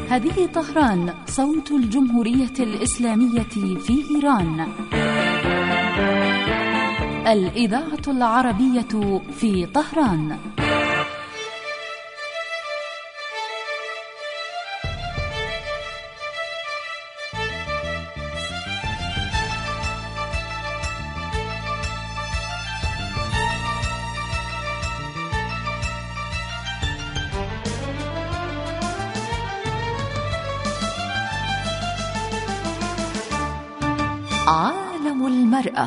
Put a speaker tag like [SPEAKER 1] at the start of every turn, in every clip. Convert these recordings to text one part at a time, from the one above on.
[SPEAKER 1] هذه طهران، صوت الجمهورية الإسلامية في إيران. الإذاعة العربية في طهران. عالم المرأة.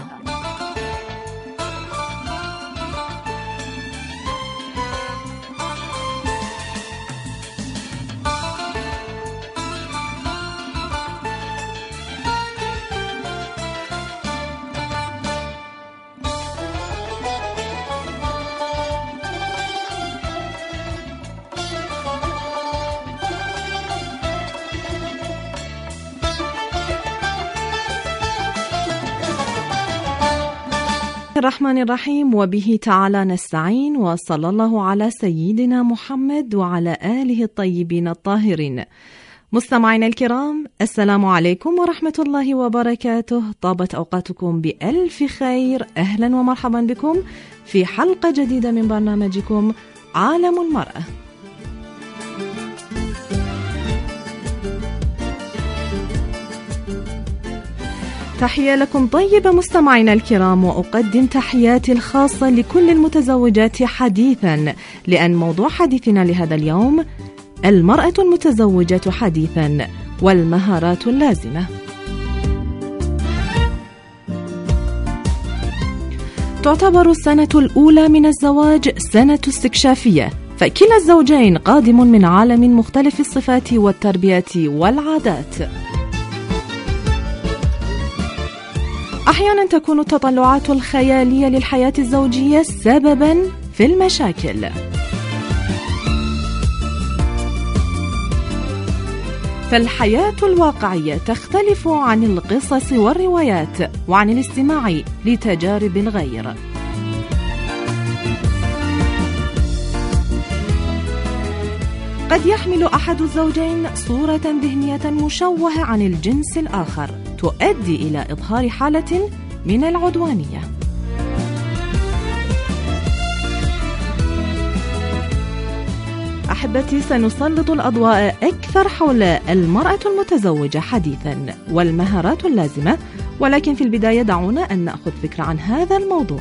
[SPEAKER 2] الرحمن الرحيم، وبه تعالى نستعين، وصلى الله على سيدنا محمد وعلى آله الطيبين الطاهرين. مستمعينا الكرام، السلام عليكم ورحمة الله وبركاته. طابت أوقاتكم بألف خير. أهلا ومرحبا بكم في حلقة جديدة من برنامجكم عالم المرأة. تحية لكم طيبة مستمعينا الكرام، وأقدم تحياتي الخاصة لكل المتزوجات حديثا، لأن موضوع حديثنا لهذا اليوم المرأة المتزوجة حديثا والمهارات اللازمة. تعتبر السنة الأولى من الزواج سنة استكشافية، فكلا الزوجين قادم من عالم مختلف الصفات والتربية والعادات. أحيانا تكون التطلعات الخيالية للحياة الزوجية سببا في المشاكل. فالحياة الواقعية تختلف عن القصص والروايات وعن الاستماع لتجارب الغير. قد يحمل أحد الزوجين صورة ذهنية مشوهة عن الجنس الآخر تؤدي إلى إظهار حالة من العدوانية. أحبتي، سنسلط الأضواء أكثر حول المرأة المتزوجة حديثا والمهارات اللازمة، ولكن في البداية دعونا أن نأخذ فكرة عن هذا الموضوع.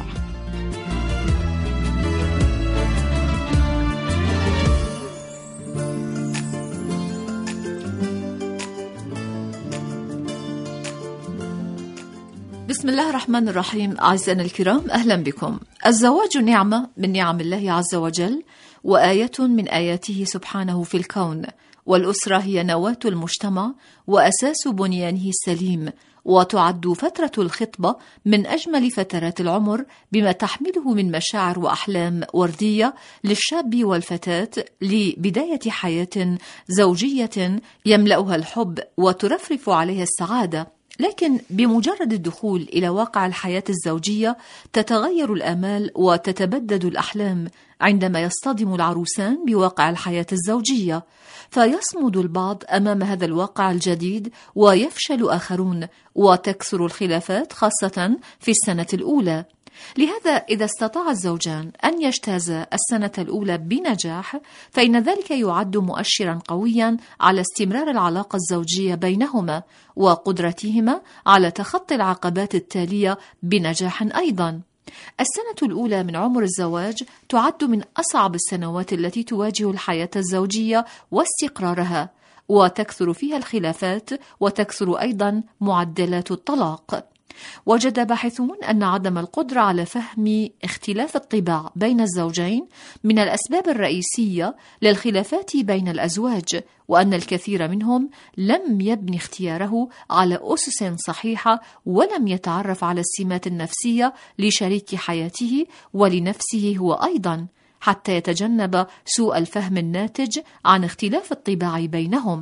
[SPEAKER 3] بسم الله الرحمن الرحيم. أعزائنا الكرام، أهلا بكم. الزواج نعمة من نعم الله عز وجل، وآية من آياته سبحانه في الكون، والأسرة هي نواة المجتمع وأساس بنيانه السليم، وتعد فترة الخطبة من أجمل فترات العمر بما تحمله من مشاعر وأحلام وردية للشاب والفتاة لبداية حياة زوجية يملأها الحب وترفرف عليها السعادة. لكن بمجرد الدخول إلى واقع الحياة الزوجية تتغير الآمال وتتبدد الأحلام عندما يصطدم العروسان بواقع الحياة الزوجية، فيصمد البعض أمام هذا الواقع الجديد ويفشل آخرون، وتكثر الخلافات خاصة في السنة الأولى. لهذا إذا استطاع الزوجان أن يجتازا السنة الأولى بنجاح، فإن ذلك يعد مؤشرا قويا على استمرار العلاقة الزوجية بينهما وقدرتهما على تخطي العقبات التالية بنجاح أيضا. السنة الأولى من عمر الزواج تعد من أصعب السنوات التي تواجه الحياة الزوجية واستقرارها، وتكثر فيها الخلافات وتكثر أيضا معدلات الطلاق. وجد باحثون أن عدم القدرة على فهم اختلاف الطباع بين الزوجين من الأسباب الرئيسية للخلافات بين الأزواج، وأن الكثير منهم لم يبني اختياره على أسس صحيحة ولم يتعرف على السمات النفسية لشريك حياته ولنفسه هو أيضا، حتى يتجنب سوء الفهم الناتج عن اختلاف الطباع بينهم.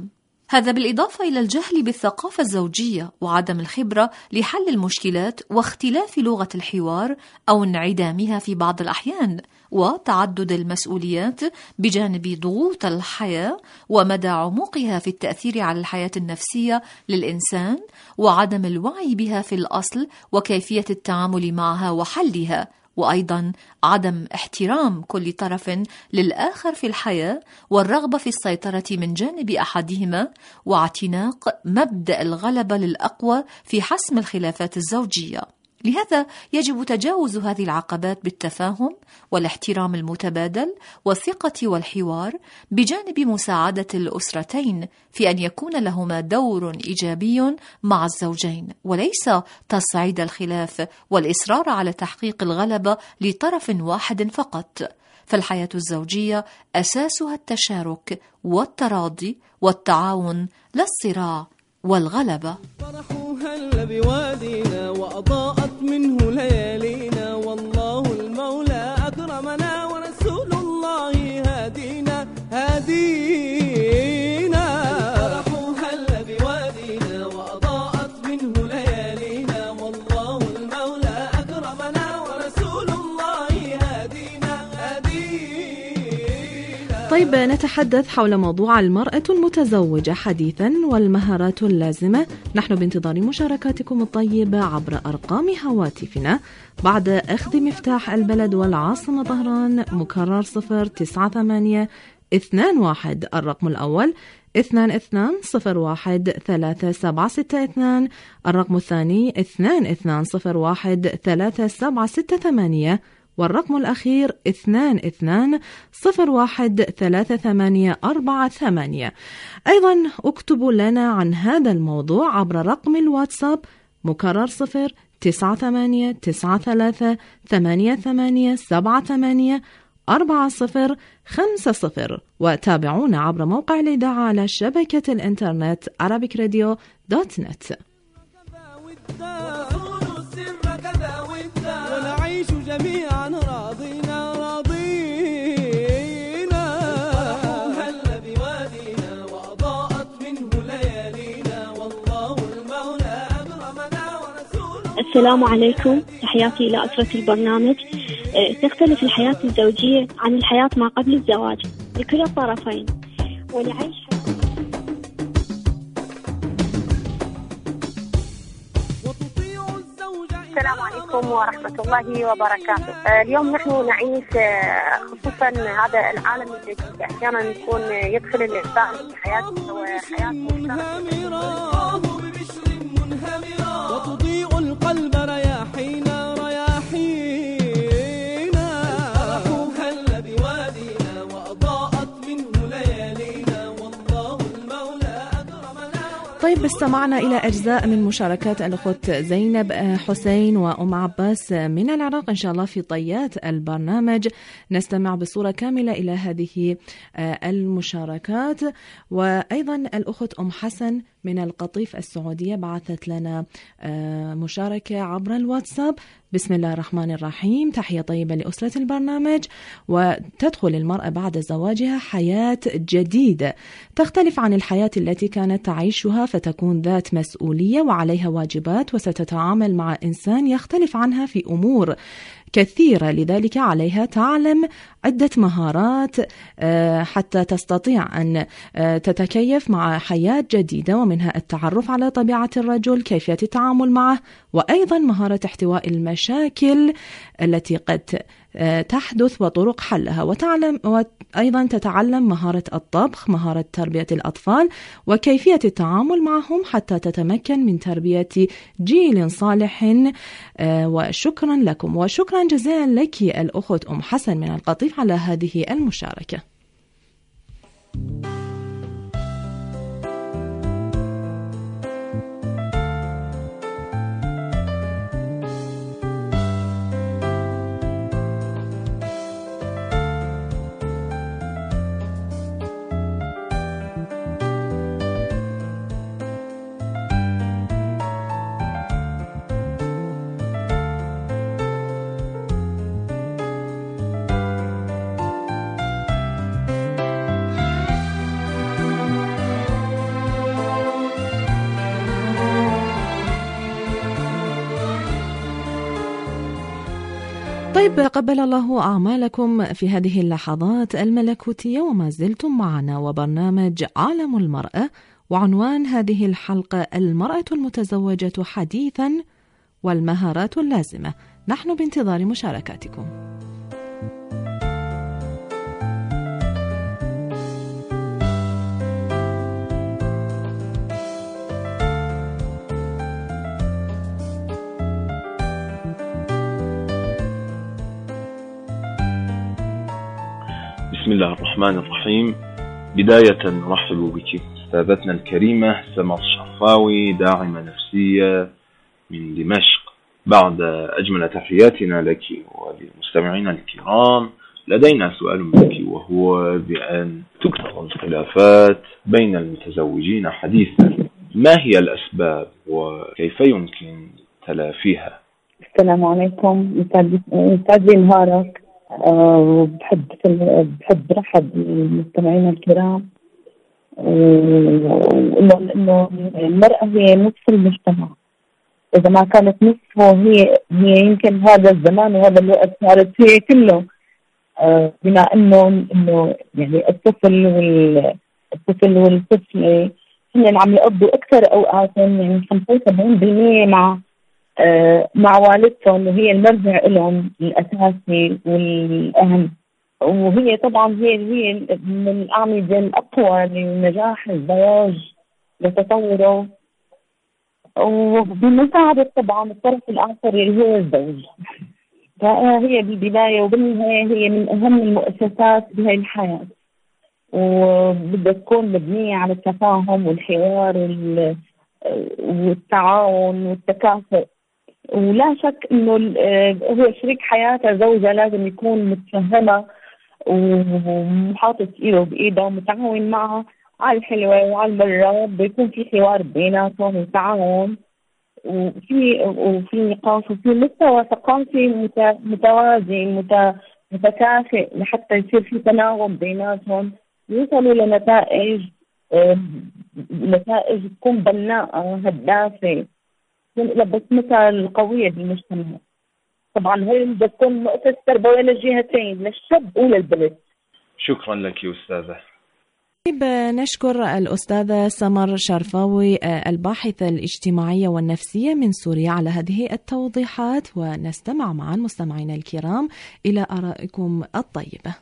[SPEAKER 3] هذا بالإضافة إلى الجهل بالثقافة الزوجية وعدم الخبرة لحل المشكلات واختلاف لغة الحوار أو انعدامها في بعض الأحيان، وتعدد المسؤوليات بجانب ضغوط الحياة ومدى عمقها في التأثير على الحياة النفسية للإنسان، وعدم الوعي بها في الأصل وكيفية التعامل معها وحلها، وأيضا عدم احترام كل طرف للآخر في الحياة والرغبة في السيطرة من جانب أحدهما، واعتناق مبدأ الغلبة للأقوى في حسم الخلافات الزوجية. لهذا يجب تجاوز هذه العقبات بالتفاهم والاحترام المتبادل والثقة والحوار، بجانب مساعدة الأسرتين في أن يكون لهما دور إيجابي مع الزوجين، وليس تصعيد الخلاف والإصرار على تحقيق الغلبة لطرف واحد فقط. فالحياة الزوجية أساسها التشارك والتراضي والتعاون، لا الصراع والغلبة.
[SPEAKER 4] هل بوادينا وأضاءت منه ليالينا، والله المولى أكرمنا ورسول الله هادينا هادينا. فرحوا هل بوادينا وأضاءت منه ليالينا، والله المولى أكرمنا ورسول الله هادينا هادينا.
[SPEAKER 2] طيب، نتحدث حول موضوع المرأة المتزوجة حديثا والمهارات اللازمة. نحن بانتظار مشاركاتكم الطيبة عبر أرقام هواتفنا بعد أخذ مفتاح البلد والعاصمة طهران مكرر 09821 الرقم الأول 22013762، الرقم الثاني 22013768، والرقم الأخير 22013848. أيضا اكتبوا لنا عن هذا الموضوع عبر رقم الواتساب مكرر 0989388784050، وتابعونا عبر موقع الإذاعة على شبكة الإنترنت arabicradio.net.
[SPEAKER 4] ونعيش جميعا راضينا راضينا. هل بوادينا وأضاءت منه ليالينا، والله المولى أكرمنا ورسوله.
[SPEAKER 5] السلام عليكم، تحياتي إلى أسرة البرنامج. تختلف الحياة الزوجية عن الحياة ما قبل الزواج لكلا الطرفين، ونعيش
[SPEAKER 6] السلام عليكم ورحمة الله وبركاته. اليوم نحن نعيش خصوصا هذا العالم الجديد، أحيانا يكون يدخل الإنسان في حياته وحياة
[SPEAKER 4] منهمرة وتضيء القلب رياحينا رياحينا. هل بوادينا وأضاءت منه ليالينا، والله المولى أكرمنا.
[SPEAKER 2] طيب، استمعنا إلى أجزاء من مشاركات الأخت زينب حسين وأم عباس من العراق. إن شاء الله في طيات البرنامج نستمع بصورة كاملة إلى هذه المشاركات. وأيضا الأخت أم حسن من القطيف السعودية بعثت لنا مشاركة عبر الواتساب. بسم الله الرحمن الرحيم، تحية طيبة لأسرة البرنامج. وتدخل المرأة بعد زواجها حياة جديدة تختلف عن الحياة التي كانت تعيشها، فتكون ذات مسؤولية وعليها واجبات، وستتعامل مع إنسان يختلف عنها في أمور كثيرة، لذلك عليها تعلم عدة مهارات حتى تستطيع أن تتكيف مع حياة جديدة، ومنها التعرف على طبيعة الرجل، كيفية التعامل معه، وأيضا مهارة احتواء المشاكل التي قد تحدث وطرق حلها، وأيضا تتعلم مهارة الطبخ، مهارة تربية الأطفال، وكيفية التعامل معهم حتى تتمكن من تربية جيل صالح. وشكرا لكم، وشكرا جزيلا لك الأخت أم حسن من القطيف على هذه المشاركة. طيب، قبل الله أعمالكم في هذه اللحظات الملكوتية، وما زلتم معنا وبرنامج عالم المرأة، وعنوان هذه الحلقة المرأة المتزوجة حديثا والمهارات اللازمة. نحن بانتظار مشاركاتكم.
[SPEAKER 7] بسم الله الرحمن الرحيم. بداية نرحب بك أستاذتنا الكريمة سمر الشرفاوي، داعمة نفسية من دمشق. بعد أجمل تحياتنا لك وللمستمعين الكرام، لدينا سؤال لك، وهو بأن تكثر الخلافات بين المتزوجين حديثا. ما هي الأسباب وكيف يمكن تلافيها؟
[SPEAKER 8] السلام عليكم، يسعد لي نهارك. بحب رحب المستمعين الكرام، إنه المرأة هي نصف المجتمع. إذا ما كانت نصفه هي يمكن هذا الزمان وهذا الوقت صارت هي كله، بما إنه يعني الطفل والطفلة هن عم يقضوا أكثر أوقاتهم، يعني 75% مع والدتهم، وهي المرجع لهم الأساسي والأهم. وهي طبعا هي من الأعمدة الأقوى لنجاح الزواج لتطوره، وبمساعدة طبعا الطرف الآخر اللي هو الزوج. فهي بالبداية وبالنهاية هي من أهم المؤسسات بهاي الحياة، وبدها تكون مبنية على التفاهم والحوار والتعاون والتكافؤ. ولا شك إنه هو شريك حياته زوجة لازم يكون متفهمة ومحاطط إيده بإيده ومتعاون معها على الحلوة وعلى المرة. بيكون في حوار بيناتهم وتعاون، وفي نقاش، وفي مستوى ثقافي متوازي متكافئ، لحتى يصير في تناغم بيناتهم، يوصلوا لنتائج تكون بناءة هدافة، بس مثل قوية بالمجتمع. طبعا هي بدها تكون مؤسسة تربوية للجهتين، للشاب وللبنت.
[SPEAKER 7] شكرا لك يا أستاذة.
[SPEAKER 2] نشكر الأستاذة سمر شرفاوي، الباحثة الاجتماعية والنفسية من سوريا، على هذه التوضيحات، ونستمع معا مستمعينا الكرام إلى آرائكم الطيبة.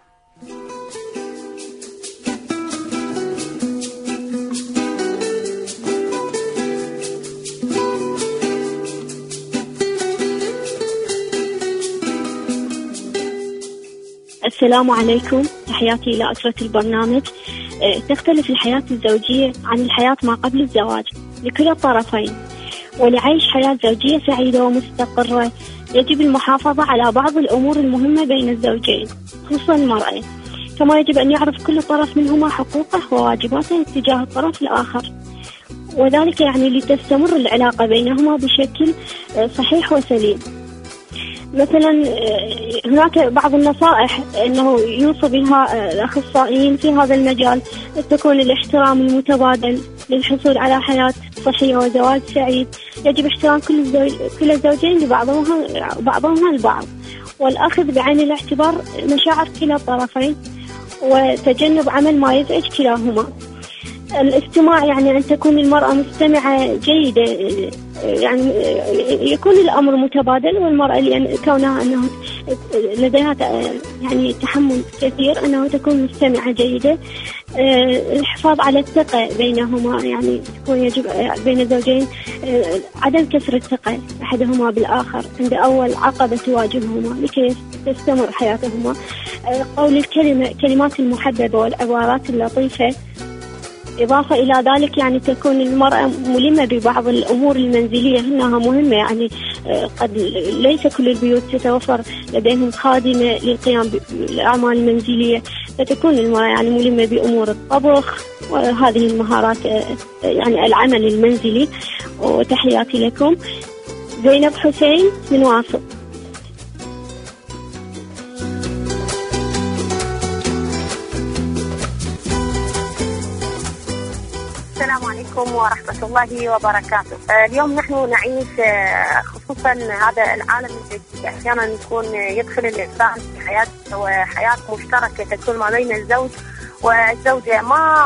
[SPEAKER 5] السلام عليكم، تحياتي إلى أسرة البرنامج. تختلف الحياة الزوجية عن الحياة ما قبل الزواج لكلا الطرفين، ولعيش حياة زوجية سعيدة ومستقرة يجب المحافظة على بعض الأمور المهمة بين الزوجين، خصوصا المرأة، كما يجب أن يعرف كل طرف منهما حقوقه وواجباته تجاه الطرف الآخر، وذلك يعني لتستمر العلاقة بينهما بشكل صحيح وسليم. مثلا هناك بعض النصائح أنه يوصي بها الأخصائيين في هذا المجال، تكون الاحترام المتبادل للحصول على حياة صحية وزواج سعيد. يجب احترام كل الزوجين لبعضهم البعض، والأخذ بعين الاعتبار مشاعر كلا الطرفين، وتجنب عمل ما يزعج كلاهما. الاستماع، يعني أن تكون المرأة مستمعة جيدة، يعني يكون الأمر متبادل، والمرأة لأن كونها أنه لديها يعني تحمل كثير أنه تكون مستمعة جيدة. الحفاظ على الثقة بينهما، يعني تكون يجب بين الزوجين عدم كسر الثقة أحدهما بالآخر عند أول عقبة تواجههما لكي تستمر حياتهما. قول كلمات المحببة والعبارات اللطيفة. إضافة إلى ذلك يعني تكون المرأة ملمة ببعض الأمور المنزلية أنها مهمة، يعني قد ليس كل البيوت تتوفر لديهم خادمة للقيام بالأعمال المنزلية، فتكون المرأة يعني ملمة بأمور الطبخ وهذه المهارات، يعني العمل المنزلي. وتحياتي لكم، زينب حسين من واصل.
[SPEAKER 6] السلام عليكم ورحمة الله وبركاته. اليوم نحن نعيش خصوصا هذا العالم الجديد أحيانا يكون يدخل الإنسان في حياته وحياة مشتركة تكون ما بين الزوج والزوجة.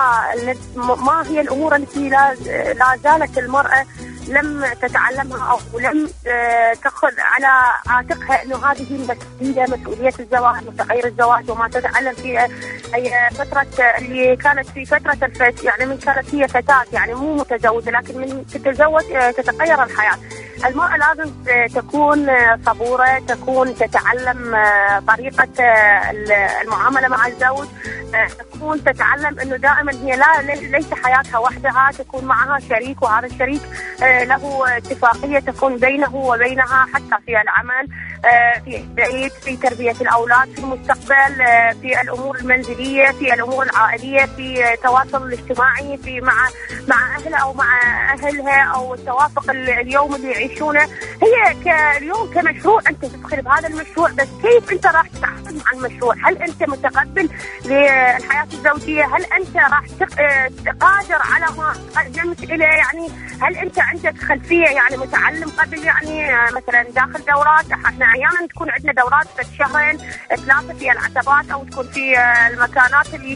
[SPEAKER 6] ما هي الأمور التي لا زالت المرأة لم تتعلمها أو لم تأخذ على عاتقها إنه هذه المسؤولية، مسؤولية الزواج وتغيير الزواج، وما تتعلم في فترة اللي كانت في فترة يعني من كانت هي فتاة يعني مو متزوجة، لكن من تتزوج تتغير الحياة. المرأة لازم تكون صبورة، تكون تتعلم طريقة المعاملة مع الزوج، تكون تتعلم انه دائما هي ليس حياتها وحدها، تكون معها شريك، وهذا الشريك له اتفاقية تكون بينه وبينها حتى في العمل، في البيت، في تربية الأولاد، في المستقبل، في الأمور المنزلية، في الأمور العائلية، في التواصل الاجتماعي، في مع أهلها أو مع أهلها، أو التوافق اليوم اللي يعيشونه. هي اليوم كمشروع أنت تدخل بهذا المشروع، بس كيف أنت راح تتعامل مع المشروع؟ هل أنت متقبل للحياة الزوجية؟ هل أنت راح قادر على ما قدمت إليه؟ يعني هل أنت عندك خلفية يعني متعلم قبل يعني مثلا داخل دورات؟ احنا احيانا تكون عندنا دورات في شهرين 3 في العتبات، او تكون في المكانات اللي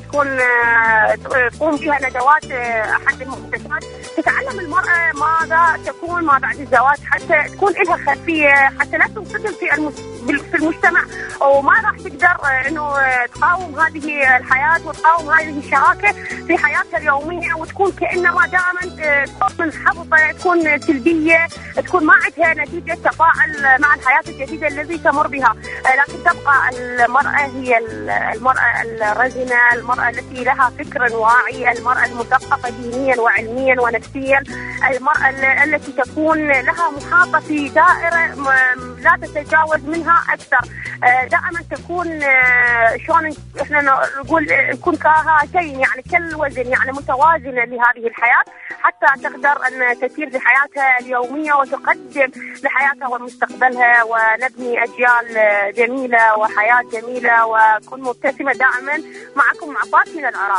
[SPEAKER 6] تقوم فيها ندوات احد المؤسسات، تتعلم المرأة ماذا تكون ما بعد الزواج حتى تكون لها خلفية، حتى لا تنصدم في المجتمع، وما راح تقدر انه تقاوم هذه الحياة وتقاوم هذه الشراكة في حياتها اليومية، وتكون كأنما دائما تكون منحبطة، تكون سلبية، تكون ما عندها نتيجة تفاعل مع الحياة الجديدة الذي تمر بها. لكن تبقى المرأة هي المرأة الرزنة، المرأة التي لها فكر واعي، المرأة المثقفة دينيا وعلميا ونفسيا، المرأة التي تكون لها محاطة في دائرة لا تتجاوز منها أكثر، دائما تكون شلون احنا نقول تكون كهاتين يعني كالوزن، يعني متوازنة لهذه الحياة، حتى تقدر أن تسير في حياتها اليومية وتقدم لحياتها ومستقبلها، ونبني أجيال جميلة وحياة جميلة، وكن مبتسمة دائما. معكم عباس من العراق.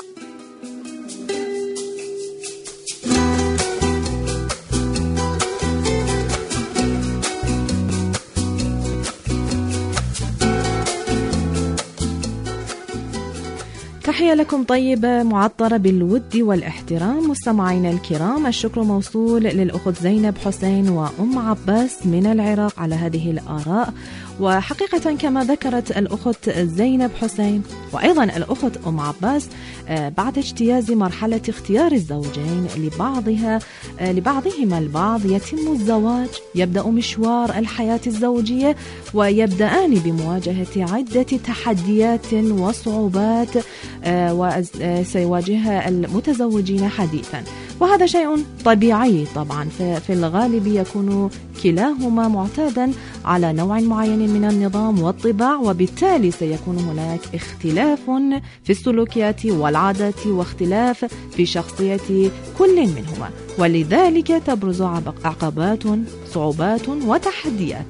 [SPEAKER 2] تحية لكم طيبة معطرة بالود والاحترام. مستمعينا الكرام، الشكر موصول للأخت زينب حسين وأم عباس من العراق على هذه الآراء. وحقيقة كما ذكرت الأخت زينب حسين وأيضا الأخت أم عباس، بعد اجتياز مرحلة اختيار الزوجين لبعضهما البعض يتم الزواج، يبدأ مشوار الحياة الزوجية، ويبدأان بمواجهة عدة تحديات وصعوبات وسيواجهها المتزوجين حديثا، وهذا شيء طبيعي طبعا. في الغالب يكون كلاهما معتادا على نوع معين من النظام والطباع، وبالتالي سيكون هناك اختلاف في السلوكيات والعادات واختلاف في شخصية كل منهما، ولذلك تبرز عقبات، صعوبات وتحديات.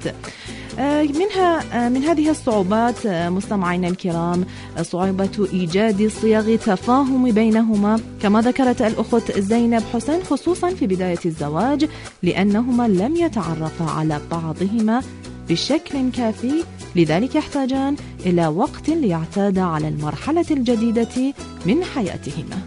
[SPEAKER 2] من هذه الصعوبات مستمعينا الكرام صعوبة إيجاد صيغ تفاهم بينهما، كما ذكرت الأخت زينب حسين، خصوصا في بداية الزواج، لأنهما لم يتعرفا على بعضهما بشكل كافي، لذلك يحتاجان إلى وقت ليعتادا على المرحلة الجديدة من حياتهما.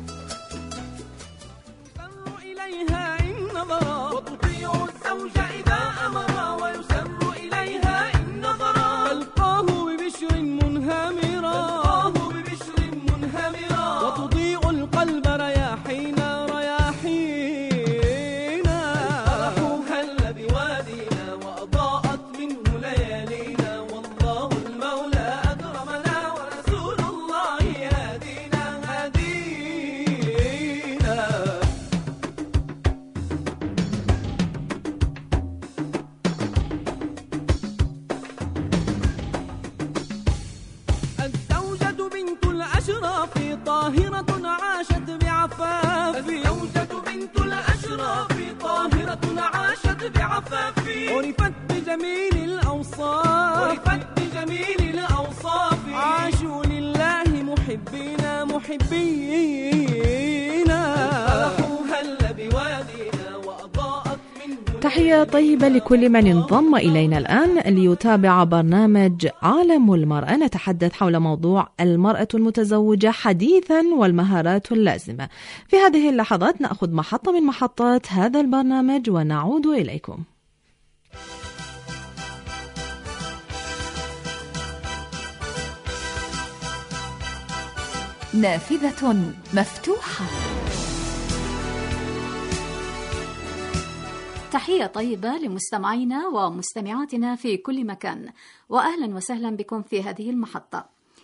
[SPEAKER 4] عرفت بجميل الأوصاف عاشوا لله محبين فرحوا هل بوادينا وأضاءت منه.
[SPEAKER 2] تحية طيبة لكل من انضم إلينا الآن ليتابع برنامج عالم المرأة. نتحدث حول موضوع المرأة المتزوجة حديثا والمهارات اللازمة. في هذه اللحظات نأخذ محطة من محطات هذا البرنامج ونعود إليكم.
[SPEAKER 3] نافذة مفتوحة.
[SPEAKER 1] تحية طيبة لمستمعينا ومستمعاتنا في كل مكان، وأهلا وسهلا بكم في هذه المحطة.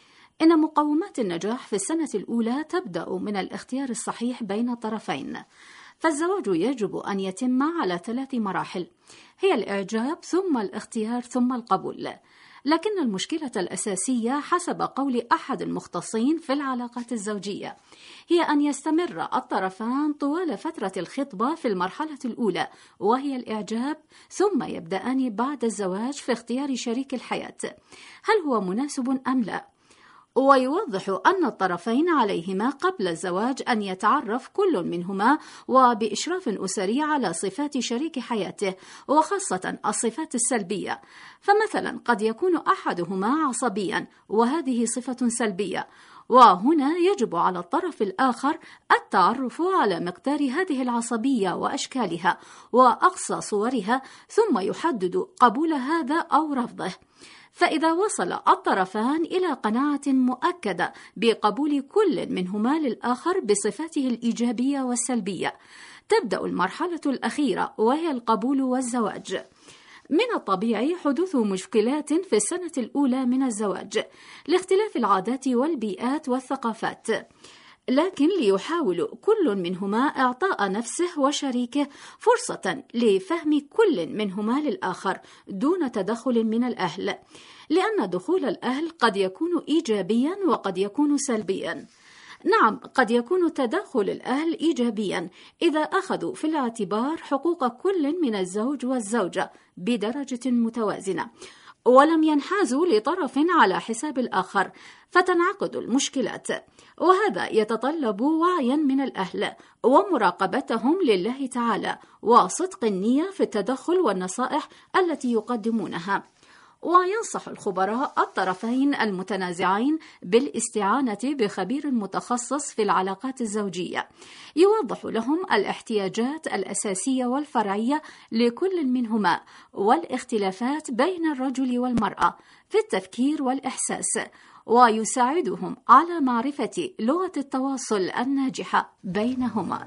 [SPEAKER 1] إن مقومات النجاح في السنة الأولى تبدأ من الاختيار الصحيح بين الطرفين، فالزواج يجب أن يتم على 3 مراحل، هي الإعجاب ثم الاختيار ثم القبول. لكن المشكلة الأساسية حسب قول أحد المختصين في العلاقات الزوجية هي أن يستمر الطرفان طوال فترة الخطبة في المرحلة الأولى وهي الإعجاب، ثم يبدأان بعد الزواج في اختيار شريك الحياة، هل هو مناسب أم لا؟ ويوضح أن الطرفين عليهما قبل الزواج أن يتعرف كل منهما وبإشراف أسري على صفات شريك حياته، وخاصة الصفات السلبية. فمثلا قد يكون أحدهما عصبيا وهذه صفة سلبية، وهنا يجب على الطرف الآخر التعرف على مقدار هذه العصبية وأشكالها وأقصى صورها، ثم يحدد قبول هذا أو رفضه. فإذا وصل الطرفان إلى قناعة مؤكدة بقبول كل منهما للآخر بصفاته الإيجابية والسلبية، تبدأ المرحلة الأخيرة وهي القبول والزواج. من الطبيعي حدوث مشكلات في السنة الأولى من الزواج لاختلاف العادات والبيئات والثقافات، لكن ليحاول كل منهما إعطاء نفسه وشريكه فرصة لفهم كل منهما للآخر دون تدخل من الأهل، لأن دخول الأهل قد يكون إيجابيا وقد يكون سلبيا. نعم، قد يكون تدخل الأهل إيجابيا إذا أخذوا في الاعتبار حقوق كل من الزوج والزوجة بدرجة متوازنة، ولم ينحازوا لطرف على حساب الآخر، فتنعقد المشكلات. وهذا يتطلب وعيا من الأهل ومراقبتهم لله تعالى وصدق النية في التدخل والنصائح التي يقدمونها. وينصح الخبراء الطرفين المتنازعين بالاستعانة بخبير متخصص في العلاقات الزوجية يوضح لهم الاحتياجات الأساسية والفرعية لكل منهما والاختلافات بين الرجل والمرأة في التفكير والإحساس، ويساعدهم على معرفة لغة التواصل الناجحة بينهما.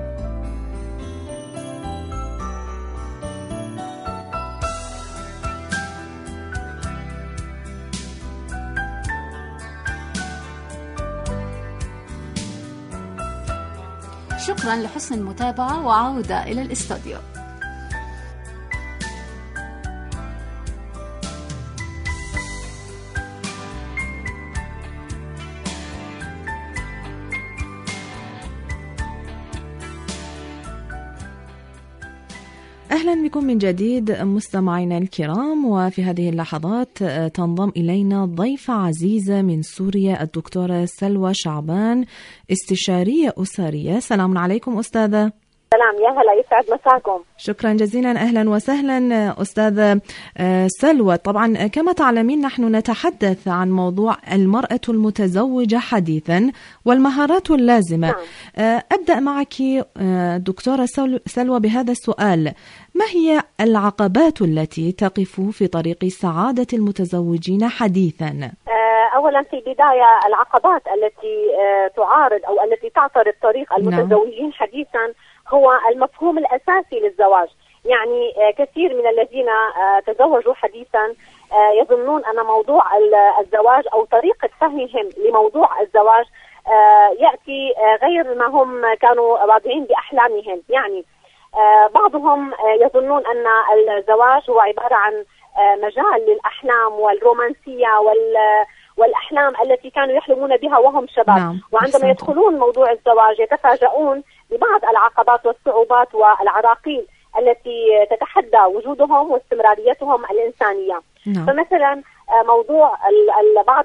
[SPEAKER 1] شكرا لحسن المتابعة وعودة إلى الاستوديو.
[SPEAKER 2] أهلا بكم من جديد مستمعينا الكرام، وفي هذه اللحظات تنضم إلينا ضيفة عزيزة من سوريا الدكتورة سلوى شعبان، استشارية أسرية. سلام عليكم أستاذة.
[SPEAKER 6] سلام، يا هلا، يسعد مساكم.
[SPEAKER 2] شكرا جزيلا، أهلا وسهلا أستاذة سلوى. طبعا كما تعلمين نحن نتحدث عن موضوع المرأة المتزوجة حديثا والمهارات اللازمة. أبدأ معك دكتورة سلوى بهذا السؤال: ما هي العقبات التي تقف في طريق سعادة المتزوجين حديثا؟
[SPEAKER 6] أولا في البداية العقبات التي تعارض أو التي تعترض طريق المتزوجين حديثا هو المفهوم الأساسي للزواج. يعني كثير من الذين تزوجوا حديثا يظنون أن موضوع الزواج أو طريقة فهمهم لموضوع الزواج يأتي غير ما هم كانوا واضعين بأحلامهم. يعني بعضهم يظنون أن الزواج هو عبارة عن مجال للأحلام والرومانسية والأحلام التي كانوا يحلمون بها وهم شباب. وعندما يدخلون موضوع الزواج يتفاجؤون ببعض العقبات والصعوبات والعراقيل التي تتحدى وجودهم واستمراريتهم الإنسانية. فمثلا موضوع بعض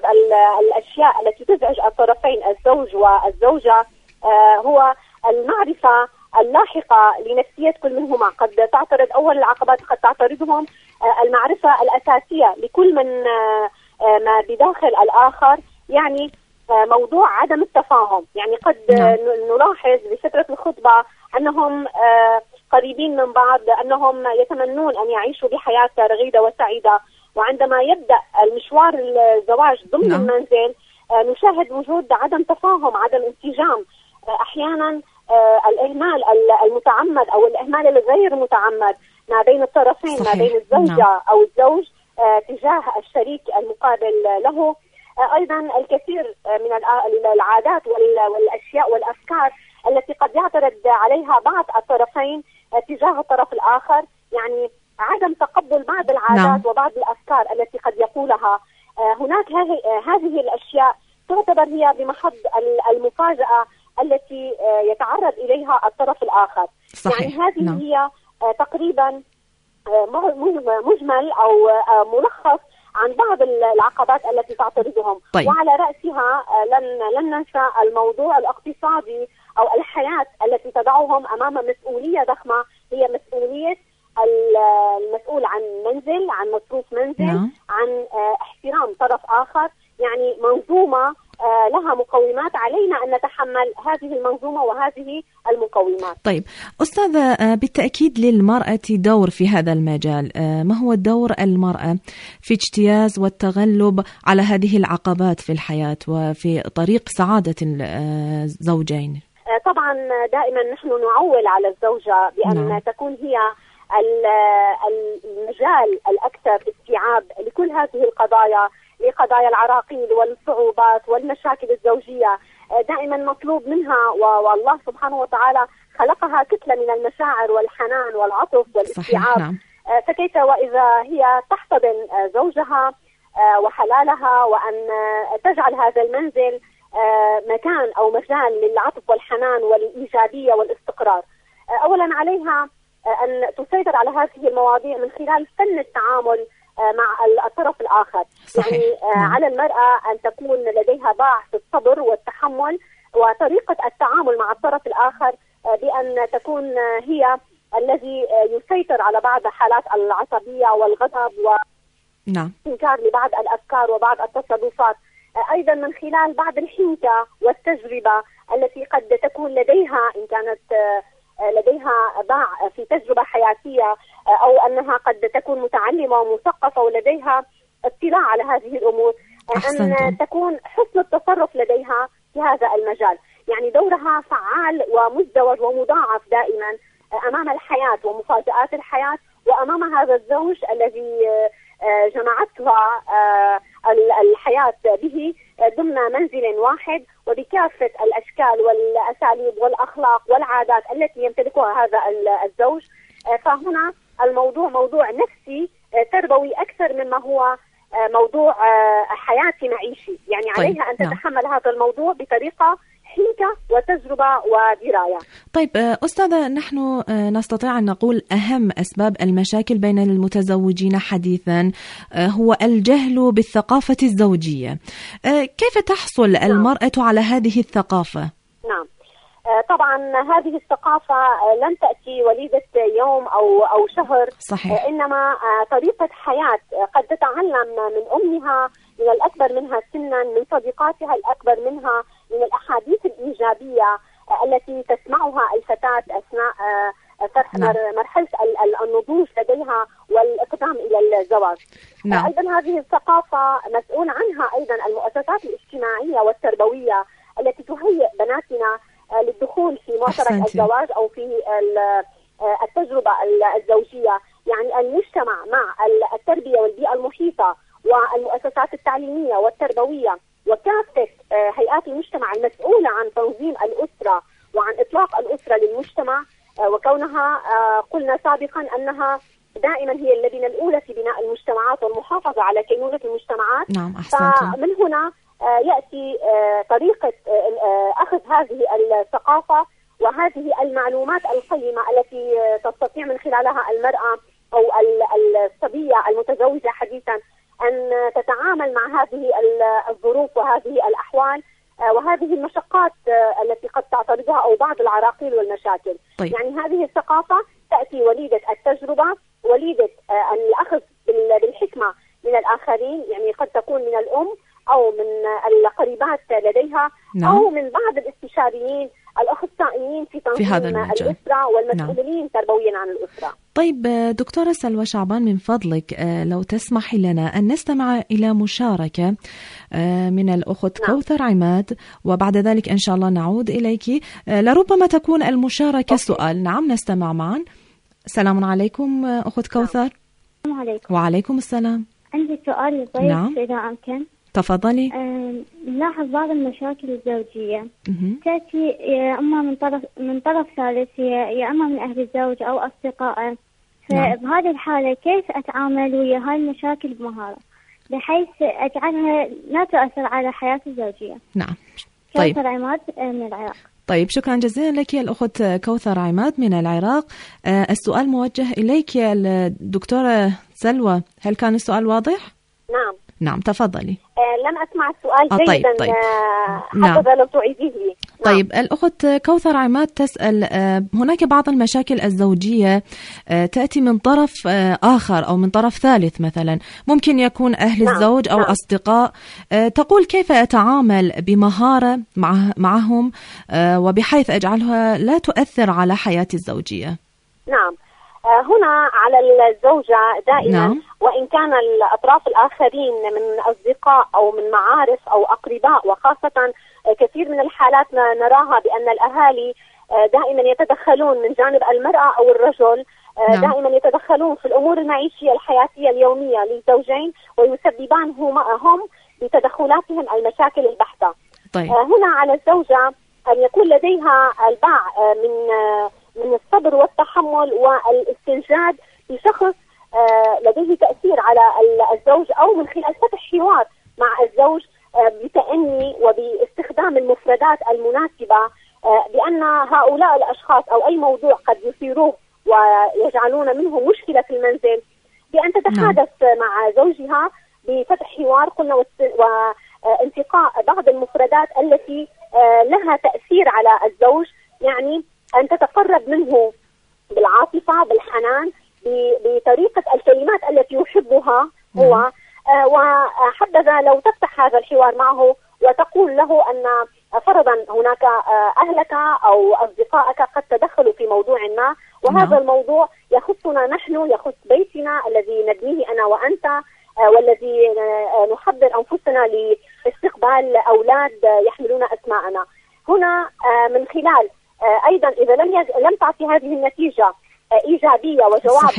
[SPEAKER 6] الأشياء التي تزعج الطرفين الزوج والزوجة هو المعرفة اللاحقة لنفسية كل منهما. قد تعترض أول العقبات قد تعترضهم المعرفة الأساسية لكل من ما بداخل الآخر، يعني موضوع عدم التفاهم. يعني قد نلاحظ بفترة الخطبة أنهم قريبين من بعض، أنهم يتمنون أن يعيشوا بحياة رغيدة وسعيدة، وعندما يبدأ المشوار الزواج ضمن المنزل نشاهد وجود عدم تفاهم، عدم انسجام، أحيانا الإهمال المتعمد أو الإهمال الغير متعمد ما بين الطرفين، ما بين الزوجة أو الزوج تجاه الشريك المقابل له. أيضا الكثير من العادات والأشياء والأفكار التي قد يعترض عليها بعض الطرفين تجاه الطرف الآخر، يعني عدم تقبل بعض العادات وبعض الأفكار التي قد يقولها. هناك هذه الأشياء تعتبر هي بمحض المفاجأة التي يتعرض إليها الطرف الآخر. صحيح. يعني هذه هي تقريبا مجمل أو ملخص عن بعض العقبات التي تعترضهم. طيب. وعلى رأسها لن ننسى الموضوع الاقتصادي أو الحياة التي تضعهم أمام مسؤولية ضخمة، هي مسؤولية المسؤول عن منزل، عن مصروف منزل، عن احترام طرف آخر. يعني منظومة لها مقومات، علينا أن نتحمل هذه المنظومة وهذه المقومات.
[SPEAKER 2] طيب أستاذة، بالتأكيد للمرأة دور في هذا المجال، ما هو دور المرأة في اجتياز والتغلب على هذه العقبات في الحياة وفي طريق سعادة الزوجين؟
[SPEAKER 6] طبعا دائما نحن نعول على الزوجة بأن تكون هي المجال الأكثر استيعاب لكل هذه القضايا، لقضايا العراقيل والصعوبات والمشاكل الزوجية. دائما مطلوب منها، والله سبحانه وتعالى خلقها كتلة من المشاعر والحنان والعطف والاستيعاب. فكيف وإذا هي تحتضن زوجها وحلالها، وأن تجعل هذا المنزل مكان أو مجال للعطف والحنان والإيجابية والاستقرار. أولا عليها أن تسيطر على هذه المواضيع من خلال فن التعامل مع الطرف الآخر. صحيح. يعني على المرأة أن تكون لديها باع في الصبر والتحمل وطريقة التعامل مع الطرف الآخر، بأن تكون هي الذي يسيطر على بعض حالات العصبية والغضب وإنكار لبعض الأفكار وبعض التصرفات. أيضا من خلال بعض الحنكة والتجربة التي قد تكون لديها، إن كانت لديها باع في تجربة حياتية، أو أنها قد تكون متعلمة ومثقفة ولديها اطلاع على هذه الأمور، أن تكون حسن التصرف لديها في هذا المجال. يعني دورها فعال ومزدوج ومضاعف دائما أمام الحياة ومفاجآت الحياة، وأمام هذا الزوج الذي جمعتها الحياة به ضمن منزل واحد، وبكافة الأشكال والأساليب والأخلاق والعادات التي يمتلكها هذا الزوج. فهنا الموضوع موضوع نفسي تربوي أكثر مما هو موضوع حياتي معيشي. يعني عليها أن تتحمل هذا الموضوع بطريقة حنكة وتجربة ودراية.
[SPEAKER 2] طيب أستاذة، نحن نستطيع أن نقول أهم أسباب المشاكل بين المتزوجين حديثا هو الجهل بالثقافة الزوجية. كيف تحصل المرأة على هذه الثقافة؟
[SPEAKER 6] نعم، طبعا هذه الثقافة لن تأتي وليدة يوم أو شهر. صحيح. إنما طريقة حياة قد تتعلم من أمها، من الأكبر منها سنا، من صديقاتها الأكبر منها، من الأحاديث الإيجابية التي تسمعها الفتاة أثناء مرحلة النضوج لديها والإقدام إلى الزواج. أيضا هذه الثقافة مسؤول عنها أيضا المؤسسات الاجتماعية والتربوية التي تهيئ بناتنا للدخول في معترك الزواج أو في التجربة الزوجية. يعني المجتمع مع التربية والبيئة المحيطة والمؤسسات التعليمية والتربوية وكافة هيئات المجتمع المسؤولة عن تنظيم الأسرة وعن إطلاق الأسرة للمجتمع، وكونها قلنا سابقا أنها دائما هي اللبنة الأولى في بناء المجتمعات والمحافظة على كينونة المجتمعات.
[SPEAKER 2] نعم،
[SPEAKER 6] فمن هنا يأتي طريقة أخذ هذه الثقافة وهذه المعلومات القيمة التي تستطيع من خلالها المرأة أو الصبية المتزوجة حديثا أن تتعامل مع هذه الظروف وهذه الأحوال وهذه المشقات التي قد تعترضها أو بعض العراقيل والمشاكل.
[SPEAKER 2] طيب.
[SPEAKER 6] يعني هذه الثقافة تأتي وليدة التجربة، وليدة الأخذ بالحكمة من الآخرين، يعني قد تكون من الأم أو من القريبات لديها،
[SPEAKER 2] نعم.
[SPEAKER 6] أو من بعض الاستشاريين الأخصائيين في تنظيم الأسرة والمسؤولين تربويا عن الأسرة.
[SPEAKER 2] طيب دكتورة سلوى شعبان، من فضلك لو تسمحي لنا أن نستمع إلى مشاركة من الأخت كوثر عماد، وبعد ذلك إن شاء الله نعود إليك، لربما تكون المشاركة سؤال. نعم، نستمع معا. السلام عليكم أخت كوثر.
[SPEAKER 5] السلام عليكم.
[SPEAKER 2] وعليكم السلام.
[SPEAKER 5] عندي سؤال للضيف.
[SPEAKER 2] نعم.
[SPEAKER 5] إذا أمكن.
[SPEAKER 2] تفضلي.
[SPEAKER 5] نلاحظ بعض المشاكل الزوجية تأتي يا إما من طرف ثالث، يا إما من أهل الزوج أو أصدقائه. فبهذه الحالة كيف أتعامل ويا هاي المشاكل بمهارة بحيث أجعلها لا تؤثر على حياتي الزوجية؟
[SPEAKER 2] نعم. طيب.
[SPEAKER 5] كوثر عماد من العراق.
[SPEAKER 2] طيب، شكرا جزيلا لك الأخت كوثر عماد من العراق. السؤال موجه إليك الدكتورة سلوى، هل كان السؤال واضح؟
[SPEAKER 6] نعم،
[SPEAKER 2] تفضلي.
[SPEAKER 6] لم أسمع السؤال جيدا.
[SPEAKER 2] طيب.
[SPEAKER 6] حتى لو تعيديه لي.
[SPEAKER 2] طيب، الأخت كوثر عماد تسأل، هناك بعض المشاكل الزوجية تأتي من طرف آخر أو من طرف ثالث، مثلا ممكن يكون أهل الزوج أو أصدقاء. تقول كيف أتعامل بمهارة معهم وبحيث أجعلها لا تؤثر على حياتي الزوجية؟
[SPEAKER 6] نعم، هنا على الزوجة دائما، وإن كان الأطراف الآخرين من أصدقاء أو من معارف أو أقرباء، وخاصة كثير من الحالات نراها بأن الأهالي دائما يتدخلون من جانب المرأة أو الرجل، دائما يتدخلون في الأمور المعيشية الحياتية اليومية للزوجين، ويسببان هم بتدخلاتهم المشاكل البحتة.
[SPEAKER 2] طيب.
[SPEAKER 6] هنا على الزوجة أن يكون لديها الباع من الصبر والتحمل والاستنجاد بشخص لديه تأثير على الزوج، أو من خلال فتح حوار مع الزوج بتأني وباستخدام المفردات المناسبة، بأن هؤلاء الأشخاص أو أي موضوع قد يثيروه ويجعلون منه مشكلة في المنزل، بأن تتحدث مع زوجها بفتح حوار، قلنا، وانتقاء بعض المفردات التي لها تأثير على الزوج، يعني أن تتقرب منه بالعاطفة بالحنان بطريقة الكلمات التي يحبها هو، وحبذا لو تفتح هذا الحوار معه وتقول له أن فرضا هناك أهلك أو أصدقائك قد تدخلوا في موضوع ما، وهذا الموضوع يخصنا نحن، يخص بيتنا الذي نبنيه أنا وأنت، والذي نحضر أنفسنا لاستقبال أولاد يحملون أسماءنا. هنا من خلال أيضا إذا لم تعطي هذه النتيجة إيجابية وجواب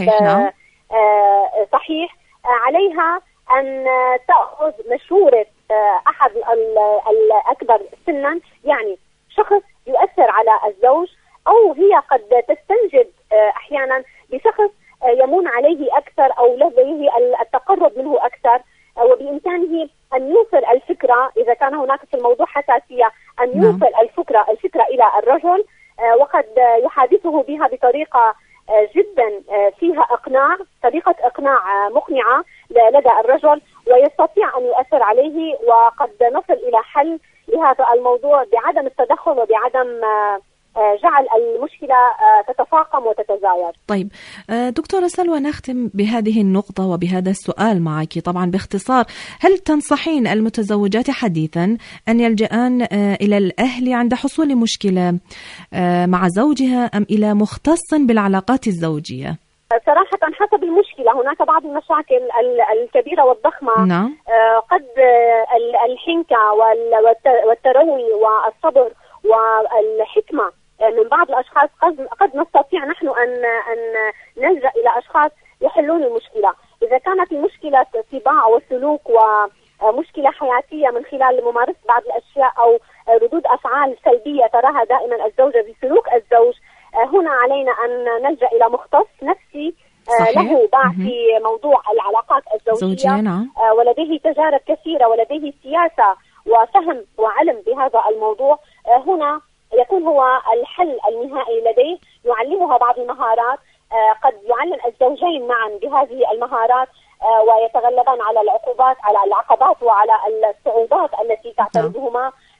[SPEAKER 6] صحيح، عليها أن تأخذ مشورة أحد الأكبر سنا، يعني شخص يؤثر على الزوج، أو هي قد تستنجد أحيانا بشخص يمون عليه أكثر أو لديه التقرب منه أكثر، وبإمكانه أن يوصل الفكرة إذا كان هناك في الموضوع حساسية، أن يوصل الفكرة إلى الرجل، وقد يحادثه بها بطريقة جدا فيها إقناع، طريقة إقناع مقنعة لدى الرجل، ويستطيع أن يؤثر عليه، وقد نصل إلى حل لهذا الموضوع بعدم التدخل وبعدم جعل المشكلة تتفاقم وتتزايد.
[SPEAKER 2] طيب دكتورة سلوى، نختم بهذه النقطة وبهذا السؤال معك طبعا باختصار. هل تنصحين المتزوجات حديثا أن يلجأن إلى الأهل عند حصول مشكلة مع زوجها، أم إلى مختص بالعلاقات الزوجية؟
[SPEAKER 6] صراحة حسب المشكلة. هناك بعض المشاكل الكبيرة والضخمة،
[SPEAKER 2] نعم.
[SPEAKER 6] قد الحنكة والتروي والصبر والحكمة من بعض الأشخاص قد نستطيع نحن أن نلجأ إلى أشخاص يحلون المشكلة. إذا كانت المشكلة طباع وسلوك ومشكلة حياتية من خلال ممارسة بعض الأشياء أو ردود أفعال سلبية تراها دائما الزوجة بسلوك الزوج، هنا علينا أن نلجأ إلى مختص نفسي له باع في موضوع العلاقات الزوجية،
[SPEAKER 2] نعم.
[SPEAKER 6] ولديه تجارب كثيرة ولديه سياسة وفهم وعلم بهذا الموضوع. هنا يكون هو الحل النهائي لديه، يعلمها بعض المهارات، قد يعلم الزوجين معا بهذه المهارات ويتغلبان على العقبات وعلى الصعوبات التي تعترضهما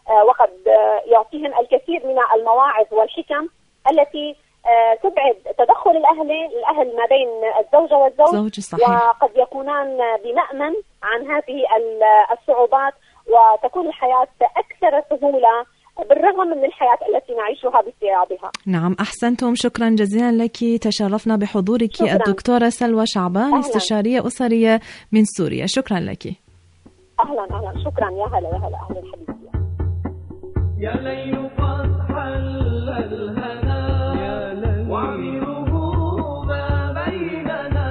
[SPEAKER 6] وقد يعطيهم الكثير من المواعظ والحكم التي تبعد تدخل الأهل ما بين الزوجة والزوج، وقد يكونان بمأمن عن هذه الصعوبات، وتكون الحياة أكثر سهولة بالرغم من الحياة التي نعيشها باستيعابها.
[SPEAKER 2] نعم، أحسنتم، شكرا جزيلا لك، تشرفنا بحضورك. شكرا. الدكتورة سلوى شعبان، أهلاً. استشارية أسرية من سوريا، شكرا لك.
[SPEAKER 6] أهلا أهلا، شكرا، يا هلا يا هلا، أهلا حبيبتي.
[SPEAKER 4] يا ليل قد حل الهنا وعمره ما بيننا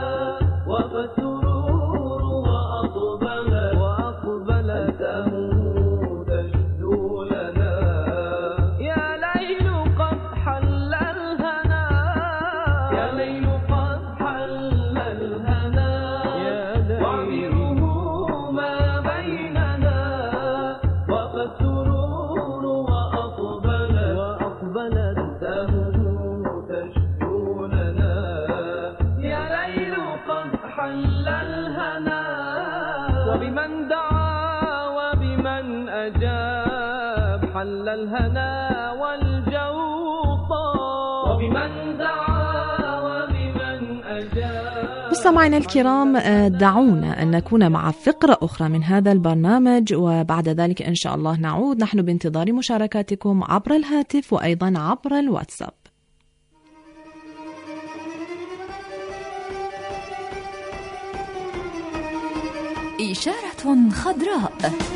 [SPEAKER 4] والسرور وأقبل تموت تجدو لنا. يا ليل قد حل الهنا، يا ليل قد حل الهنا وعمره ما بيننا والسرور وأقبلت تموت تجدو لنا. يا ليل قد حل الهنا وبمن دعا وبمن أجاب، حل الهنا والجو طاب وبمن دعا وبمن أجاب.
[SPEAKER 2] مستمعينا الكرام، دعونا أن نكون مع فقرة أخرى من هذا البرنامج، وبعد ذلك إن شاء الله نعود. نحن بانتظار مشاركاتكم عبر الهاتف وأيضا عبر الواتساب.
[SPEAKER 3] إشارة خضراء.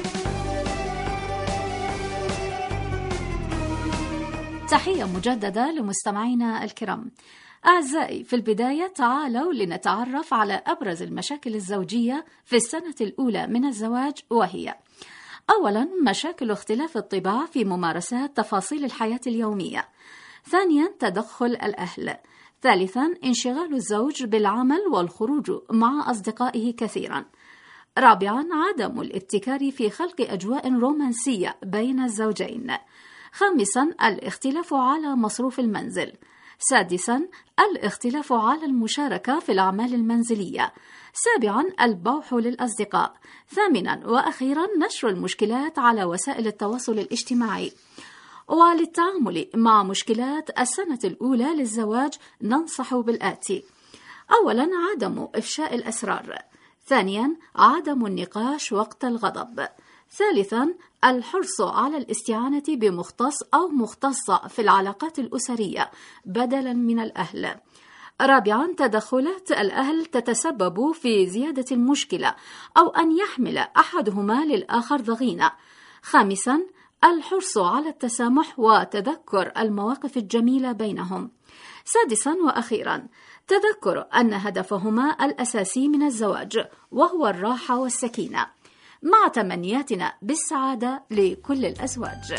[SPEAKER 1] تحية مجددة لمستمعينا الكرام. أعزائي، في البداية تعالوا لنتعرف على أبرز المشاكل الزوجية في السنة الأولى من الزواج، وهي: أولاً، مشاكل اختلاف الطباع في ممارسات تفاصيل الحياة اليومية. ثانياً، تدخل الأهل. ثالثاً، انشغال الزوج بالعمل والخروج مع أصدقائه كثيراً. رابعاً، عدم الابتكار في خلق أجواء رومانسية بين الزوجين. خامساً، الاختلاف على مصروف المنزل. سادساً، الاختلاف على المشاركة في الأعمال المنزلية. سابعاً، البوح للأصدقاء. ثامناً وأخيراً، نشر المشكلات على وسائل التواصل الاجتماعي. وللتعامل مع مشكلات السنة الأولى للزواج ننصح بالآتي: أولاً، عدم إفشاء الأسرار. ثانياً، عدم النقاش وقت الغضب. ثالثاً، الحرص على الاستعانة بمختص أو مختصة في العلاقات الأسرية بدلاً من الأهل. رابعاً، تدخلات الأهل تتسبب في زيادة المشكلة أو أن يحمل أحدهما للآخر ضغينة. خامساً، الحرص على التسامح وتذكر المواقف الجميلة بينهم. سادساً وأخيراً، تذكر أن هدفهما الأساسي من الزواج وهو الراحة والسكينة. مع تمنياتنا بالسعادة لكل الأزواج.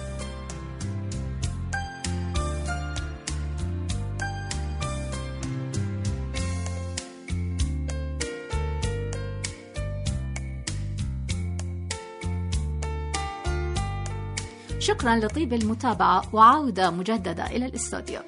[SPEAKER 1] شكرا لطيب المتابعة، وعودة مجددة إلى الاستوديو.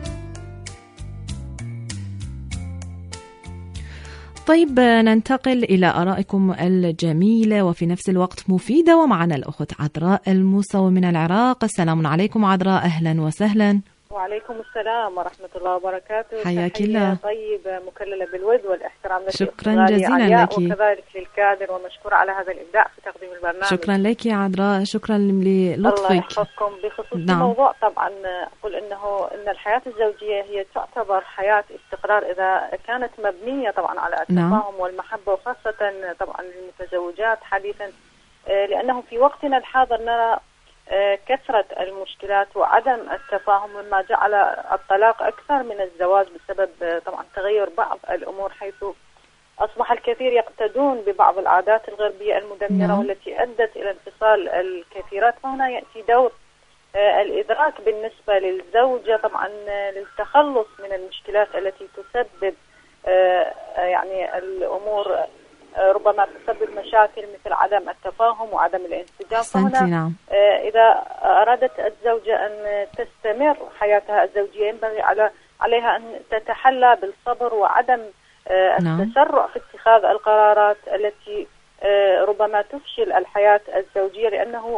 [SPEAKER 2] طيب، ننتقل إلى آرائكم الجميلة وفي نفس الوقت مفيدة، ومعنا الأخت عذراء الموسوي من العراق. السلام عليكم عذراء، أهلا وسهلا.
[SPEAKER 9] وعليكم السلام ورحمة الله وبركاته.
[SPEAKER 2] حياك الله.
[SPEAKER 9] طيبة مكللة بالود والإحترام.
[SPEAKER 2] شكرا جزيلا لك،
[SPEAKER 9] وكذلك للكادر، ومشكورة على هذا الإبداع في تقديم البرنامج.
[SPEAKER 2] شكرا لك يا عذراء، شكرا للطفك.
[SPEAKER 9] الله يحفظكم. بخصوص الموضوع، طبعا أقول إن الحياة الزوجية هي تعتبر حياة استقرار إذا كانت مبنية طبعا على التفاهم والمحبة، وخاصة طبعا للمتزوجات حديثا، لأنه في وقتنا الحاضر نرى كثرة المشكلات وعدم التفاهم، مما جعل الطلاق أكثر من الزواج بسبب طبعا تغير بعض الأمور، حيث أصبح الكثير يقتدون ببعض العادات الغربية المدمرة والتي أدت إلى انفصال الكثيرات. فهنا يأتي دور الإدراك بالنسبة للزوجة طبعا للتخلص من المشكلات التي تسبب يعني الأمور ربما تسبب مشاكل مثل عدم التفاهم وعدم الانسجام. فهنا إذا أرادت الزوجة أن تستمر حياتها الزوجية ينبغي عليها أن تتحلى بالصبر وعدم التسرع في اتخاذ القرارات التي ربما تفشل الحياة الزوجية، لأنه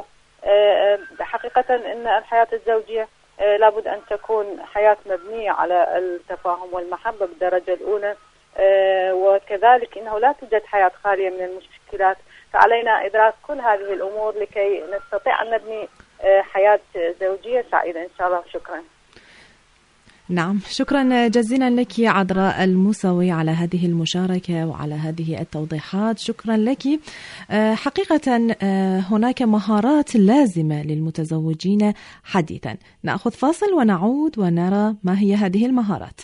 [SPEAKER 9] حقيقة أن الحياة الزوجية لابد أن تكون حياة مبنية على التفاهم والمحبة بالدرجة الأولى، وكذلك أنه لا توجد حياة خالية من المشكلات. فعلينا إدراك كل هذه الأمور لكي نستطيع أن نبني حياة زوجية سعيدة إن شاء الله. شكرا.
[SPEAKER 2] نعم، شكرا جزيلا لك عذراء الموسوي على هذه المشاركة وعلى هذه التوضيحات. شكرا لك. حقيقة هناك مهارات لازمة للمتزوجين حديثا. نأخذ فاصل ونعود ونرى ما هي هذه المهارات.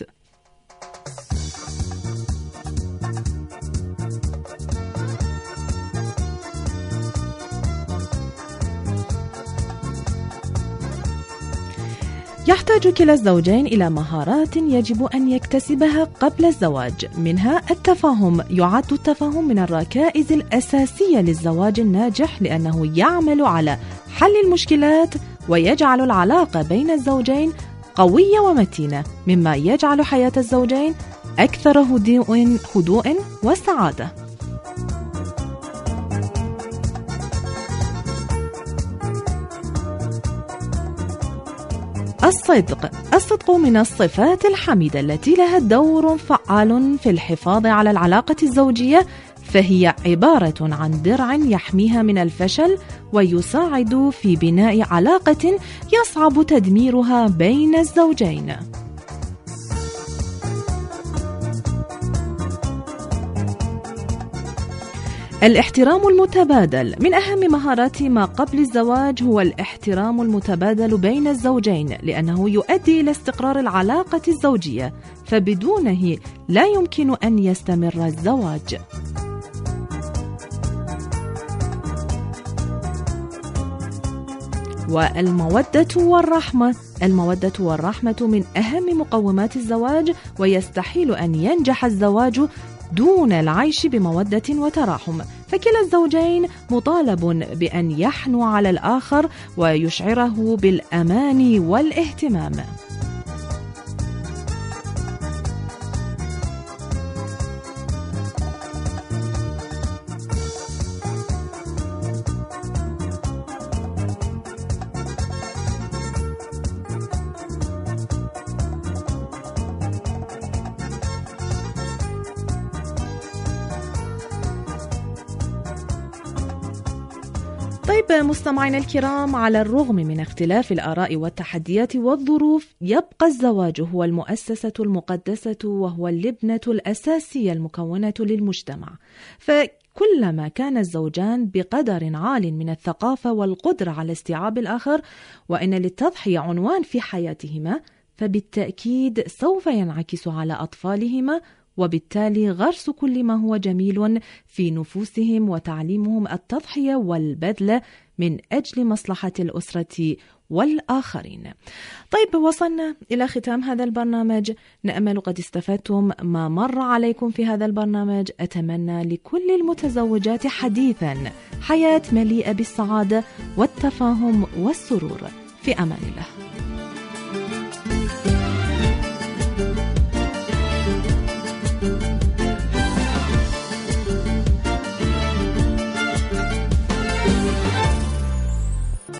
[SPEAKER 2] يحتاج كلا الزوجين إلى مهارات يجب أن يكتسبها قبل الزواج، منها التفاهم. يعد التفاهم من الركائز الأساسية للزواج الناجح، لأنه يعمل على حل المشكلات ويجعل العلاقة بين الزوجين قوية ومتينة، مما يجعل حياة الزوجين أكثر هدوء وسعادة. الصدق من الصفات الحميدة التي لها دور فعال في الحفاظ على العلاقة الزوجية، فهي عبارة عن درع يحميها من الفشل ويساعد في بناء علاقة يصعب تدميرها بين الزوجين. الاحترام المتبادل. من أهم مهارات ما قبل الزواج هو الاحترام المتبادل بين الزوجين، لأنه يؤدي إلى استقرار العلاقة الزوجية، فبدونه لا يمكن أن يستمر الزواج. والمودة والرحمة. المودة والرحمة من أهم مقومات الزواج، ويستحيل أن ينجح الزواج دون العيش بمودة وتراحم، فكلا الزوجين مطالب بأن يحنو على الآخر ويشعره بالأمان والاهتمام. طيب مستمعينا الكرام، على الرغم من اختلاف الآراء والتحديات والظروف، يبقى الزواج هو المؤسسة المقدسة وهو اللبنة الأساسية المكونة للمجتمع، فكلما كان الزوجان بقدر عال من الثقافة والقدرة على استيعاب الآخر، وإن للتضحية عنوان في حياتهما، فبالتأكيد سوف ينعكس على أطفالهما، وبالتالي غرس كل ما هو جميل في نفوسهم وتعليمهم التضحية والبذل من أجل مصلحة الأسرة والآخرين. طيب وصلنا إلى ختام هذا البرنامج، نأمل قد استفدتم ما مر عليكم في هذا البرنامج. أتمنى لكل المتزوجات حديثا حياة مليئة بالسعادة والتفاهم والسرور. في أمان الله.